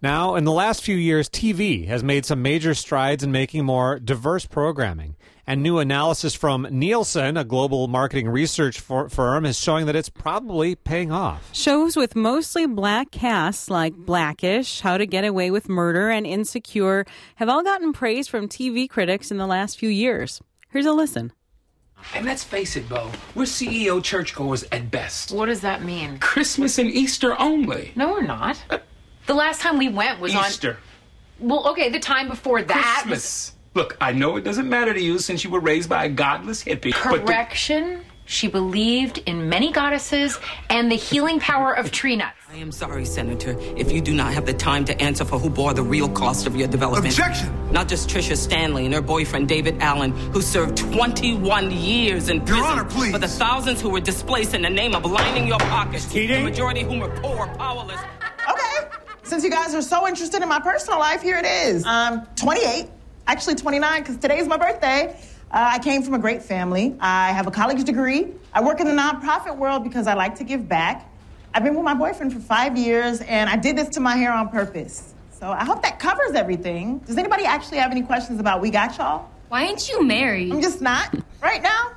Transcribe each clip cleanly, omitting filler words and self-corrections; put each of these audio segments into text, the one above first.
Now, in the last few years, TV has made some major strides in making more diverse programming. And new analysis from Nielsen, a global marketing research firm, is showing that it's probably paying off. Shows with mostly black casts like Blackish, How to Get Away with Murder, and Insecure have all gotten praise from TV critics in the last few years. Here's a listen. And let's face it, Bo, we're CEO churchgoers at best. What does that mean? Christmas and Easter only. No, we're not. The last time we went was Easter. Well, okay, the time before that Christmas. Look, I know it doesn't matter to you since you were raised by a godless hippie. Correction. She believed in many goddesses and the healing power of tree nuts. I am sorry, Senator, if you do not have the time to answer for who bore the real cost of your development. Objection! Not just Tricia Stanley and her boyfriend, David Allen, who served 21 years in prison. Your Honor, please. For the thousands who were displaced in the name of lining your pockets. The majority whom are poor, powerless. Okay. Since you guys are so interested in my personal life, here it is. I'm 28, actually 29, because today's my birthday. I came from a great family. I have a college degree. I work in the nonprofit world because I like to give back. I've been with my boyfriend for 5 years, and I did this to my hair on purpose. So I hope that covers everything. Does anybody actually have any questions about We Got Y'all? Why ain't you married? I'm just not right now.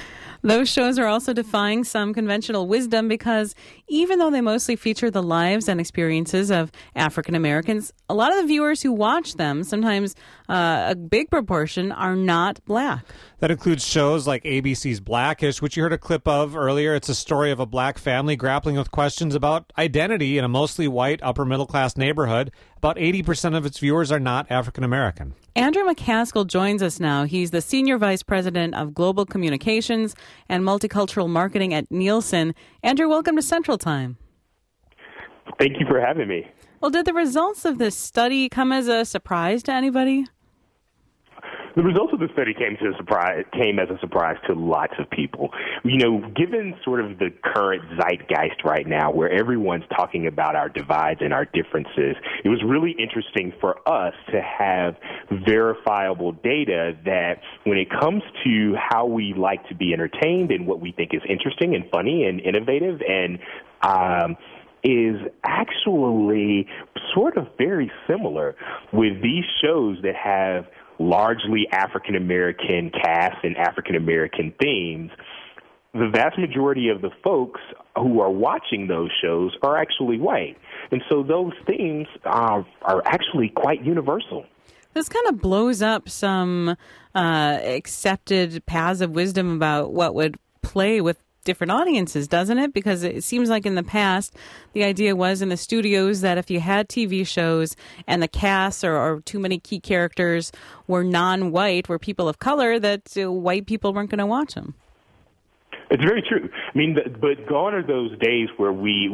Those shows are also defying some conventional wisdom because even though they mostly feature the lives and experiences of African Americans, a lot of the viewers who watch them, sometimes a big proportion, are not black. That includes shows like ABC's Blackish, which you heard a clip of earlier. It's a story of a black family grappling with questions about identity in a mostly white, upper-middle-class neighborhood. About 80% of its viewers are not African American. Andrew McCaskill joins us now. He's the Senior Vice President of Global Communications and Multicultural Marketing at Nielsen. Andrew, welcome to Central Time. Thank you for having me. Well, did the results of this study come as a surprise to anybody? The results of the study came as a surprise to lots of people. You know, given sort of the current zeitgeist right now where everyone's talking about our divides and our differences, it was really interesting for us to have verifiable data that when it comes to how we like to be entertained and what we think is interesting and funny and innovative and is actually sort of very similar with these shows that have largely African-American casts and African-American themes. The vast majority of the folks who are watching those shows are actually white. And so those themes are actually quite universal. This kind of blows up some accepted paths of wisdom about what would play with different audiences, doesn't it? Because it seems like in the past, the idea was in the studios that if you had TV shows and the cast or too many key characters were non-white, were people of color, that white people weren't going to watch them. It's very true. I mean, but gone are those days where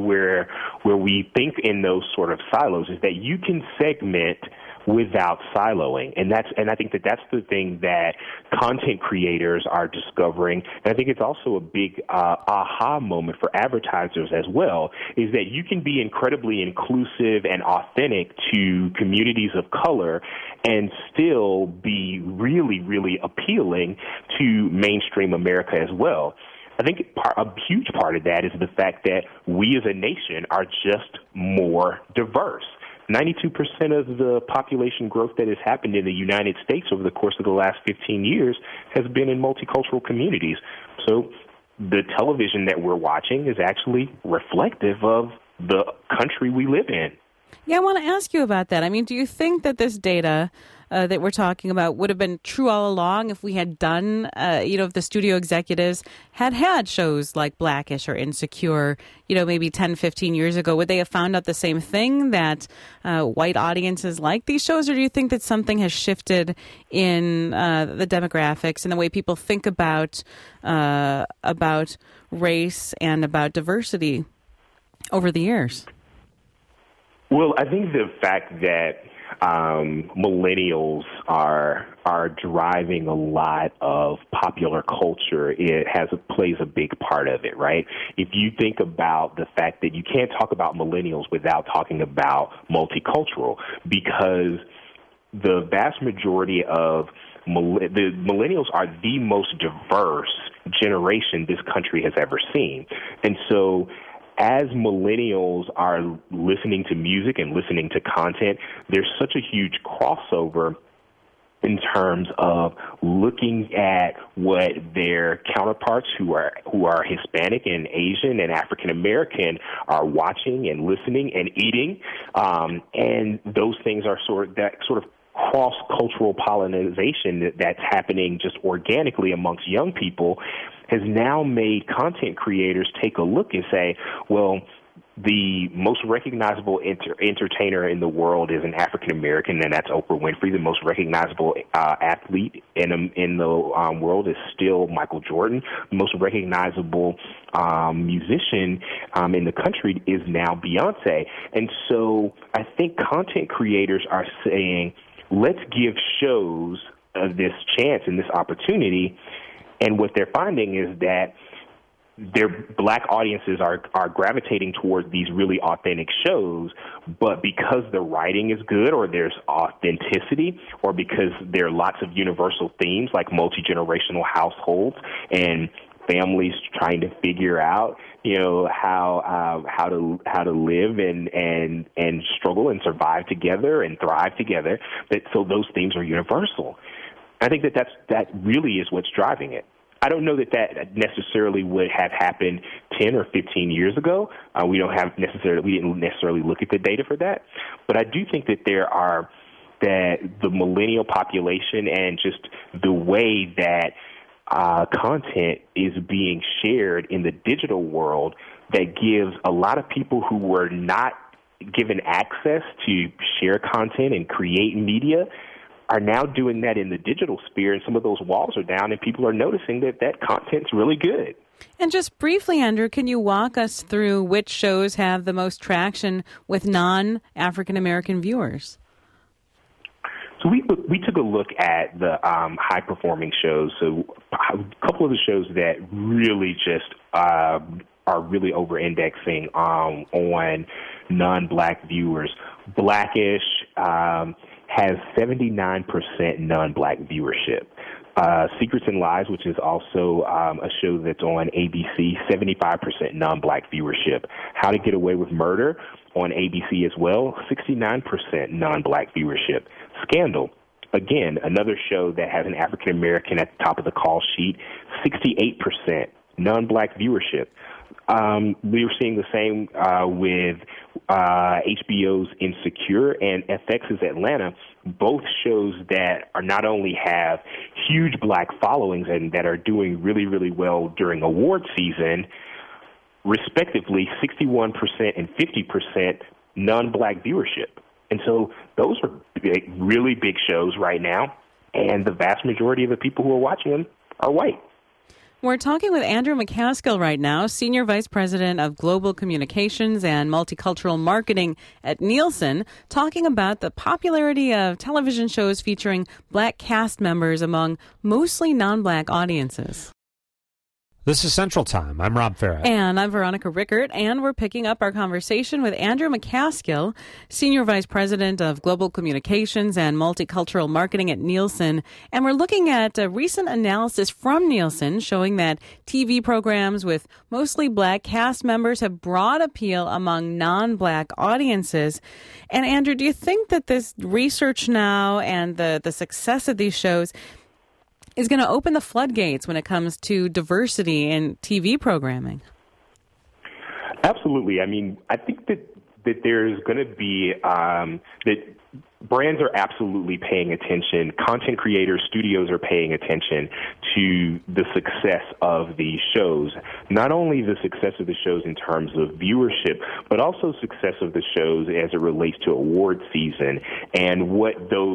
we think in those sort of silos. Is that you can segment without siloing, and I think that's the thing that content creators are discovering. And I think it's also a big aha moment for advertisers as well. Is that you can be incredibly inclusive and authentic to communities of color, and still be really, really appealing to mainstream America as well. I think a huge part of that is the fact that we as a nation are just more diverse. 92% of the population growth that has happened in the United States over the course of the last 15 years has been in multicultural communities. So the television that we're watching is actually reflective of the country we live in. Yeah, I want to ask you about that. I mean, do you think that this data that we're talking about would have been true all along if we had done, if the studio executives had shows like Blackish or Insecure, maybe 10, 15 years ago? Would they have found out the same thing, that white audiences like these shows? Or do you think that something has shifted in the demographics and the way people think about race and about diversity over the years? Well, I think the fact that millennials are driving a lot of popular culture, plays a big part of it, right? If you think about the fact that you can't talk about millennials without talking about multicultural, because the vast majority of the millennials are the most diverse generation this country has ever seen. And so as millennials are listening to music and listening to content, there's such a huge crossover in terms of looking at what their counterparts who are Hispanic and Asian and African American are watching and listening and eating, and those things are sort of cross-cultural pollination that's happening just organically amongst young people has now made content creators take a look and say, well, the most recognizable entertainer in the world is an African American, and that's Oprah Winfrey. The most recognizable athlete in the world is still Michael Jordan. The most recognizable musician in the country is now Beyonce. And so I think content creators are saying, let's give shows this chance and this opportunity. And what they're finding is that their black audiences are gravitating towards these really authentic shows, but because the writing is good or there's authenticity or because there are lots of universal themes like multi-generational households and families trying to figure out, how to live and struggle and survive together and thrive together, so those themes are universal. I think that really is what's driving it. I don't know that necessarily would have happened 10 or 15 years ago. We didn't necessarily look at the data for that. But I do think that that the millennial population and just the way that content is being shared in the digital world that gives a lot of people who were not given access to share content and create media are now doing that in the digital sphere, and some of those walls are down, and people are noticing that content's really good. And just briefly, Andrew, can you walk us through which shows have the most traction with non-African American viewers? So we took a look at the high-performing shows. So a couple of the shows that really just are really over-indexing on non-black viewers. Blackish has 79% non-black viewership. Secrets and Lies, which is also a show that's on ABC, 75% non-black viewership. How to Get Away with Murder on ABC as well, 69% non-black viewership. Scandal, again, another show that has an African American at the top of the call sheet, 68% non-black viewership. We were seeing the same with HBO's Insecure and FX's Atlanta, both shows that are not only have huge black followings and that are doing really, really well during award season, respectively 61% and 50% non-black viewership. And so those are really big shows right now, and the vast majority of the people who are watching them are white. We're talking with Andrew McCaskill right now, Senior Vice President of Global Communications and Multicultural Marketing at Nielsen, talking about the popularity of television shows featuring black cast members among mostly non-black audiences. This is Central Time. I'm Rob Farah. And I'm Veronica Rickert, and we're picking up our conversation with Andrew McCaskill, Senior Vice President of Global Communications and Multicultural Marketing at Nielsen. And we're looking at a recent analysis from Nielsen showing that TV programs with mostly black cast members have broad appeal among non-black audiences. And Andrew, do you think that this research now and the success of these shows is going to open the floodgates when it comes to diversity in TV programming? Absolutely. I mean, I think that there's going to be that brands are absolutely paying attention. Content creators, studios are paying attention to the success of these shows. Not only the success of the shows in terms of viewership, but also success of the shows as it relates to award season and what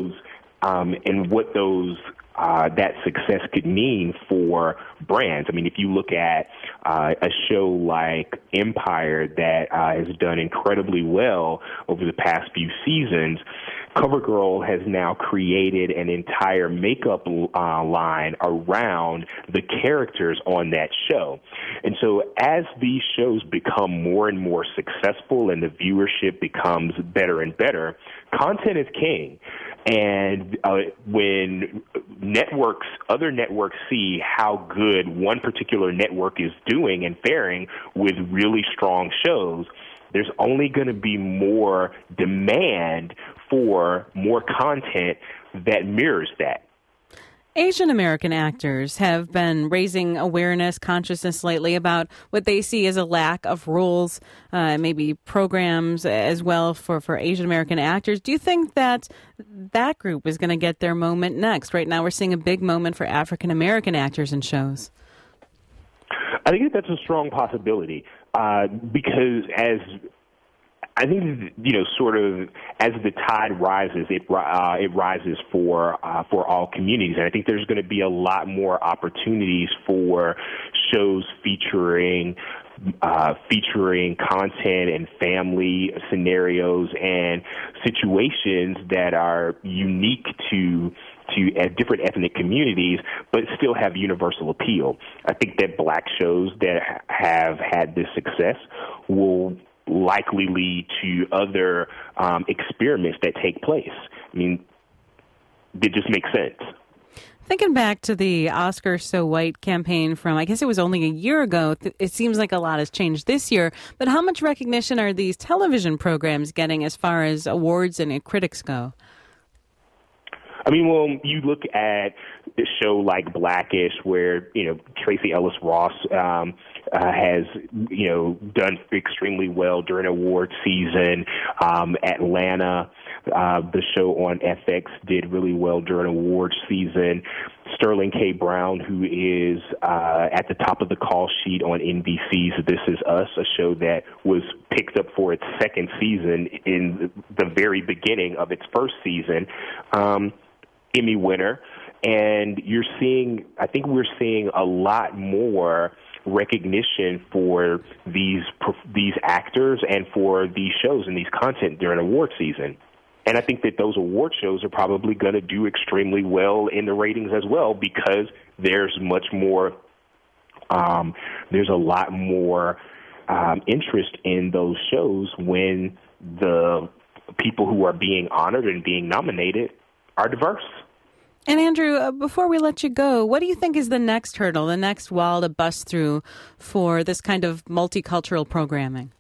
that success could mean for brands. I mean, if you look at a show like Empire that has done incredibly well over the past few seasons, CoverGirl has now created an entire makeup line around the characters on that show. And so as these shows become more and more successful and the viewership becomes better and better, content is king. And when other networks see how good one particular network is doing and faring with really strong shows, there's only going to be more demand for more content that mirrors that. Asian American actors have been raising awareness, consciousness lately about what they see as a lack of roles, maybe programs as well for Asian American actors. Do you think that that group is going to get their moment next? Right now we're seeing a big moment for African American actors in shows. I think that's a strong possibility because I think, sort of as the tide rises, it rises for all communities. And I think there's going to be a lot more opportunities for shows featuring content and family scenarios and situations that are unique to different ethnic communities, but still have universal appeal. I think that black shows that have had this success will likely lead to other experiments that take place. I mean, it just makes sense. Thinking back to the Oscar So White campaign from, I guess it was only a year ago, it seems like a lot has changed this year, but how much recognition are these television programs getting as far as awards and critics go? I mean, well, you look at a show like Blackish, where Tracee Ellis Ross has done extremely well during award season. Atlanta, the show on FX, did really well during award season. Sterling K. Brown, who is at the top of the call sheet on NBC's This Is Us, a show that was picked up for its second season in the very beginning of its first season. Emmy winner, and I think we're seeing a lot more recognition for these actors and for these shows and these content during award season. And I think that those award shows are probably going to do extremely well in the ratings as well, because there's much more, there's a lot more interest in those shows when the people who are being honored and being nominated are diverse. And Andrew, before we let you go, what do you think is the next hurdle, the next wall to bust through for this kind of multicultural programming?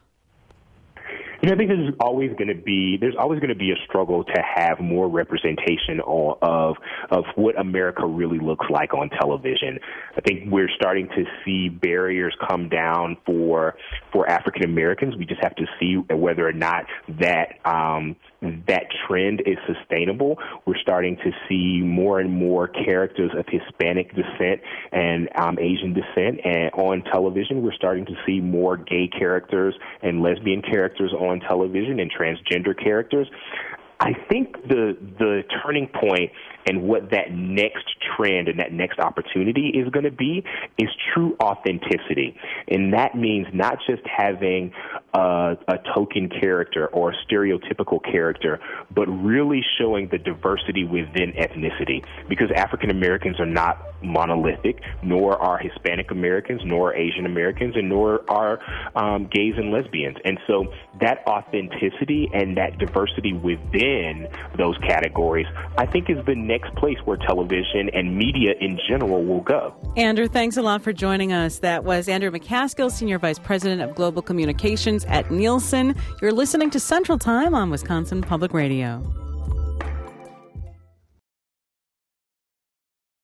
I think there's always going to be a struggle to have more representation of what America really looks like on television. I think we're starting to see barriers come down for African Americans. We just have to see whether or not that trend is sustainable. We're starting to see more and more characters of Hispanic descent and Asian descent on television. We're starting to see more gay characters and lesbian characters on television and transgender characters. I think the turning point and what that next trend and that next opportunity is going to be is true authenticity. And that means not just having a token character or a stereotypical character, but really showing the diversity within ethnicity. Because African Americans are not monolithic, nor are Hispanic Americans, nor Asian Americans, and nor are gays and lesbians. And so that authenticity and that diversity within those categories, I think, is the next place where television and media in general will go. Andrew, thanks a lot for joining us. That was Andrew McCaskill, Senior Vice President of Global Communications at Nielsen. You're listening to Central Time on Wisconsin Public Radio.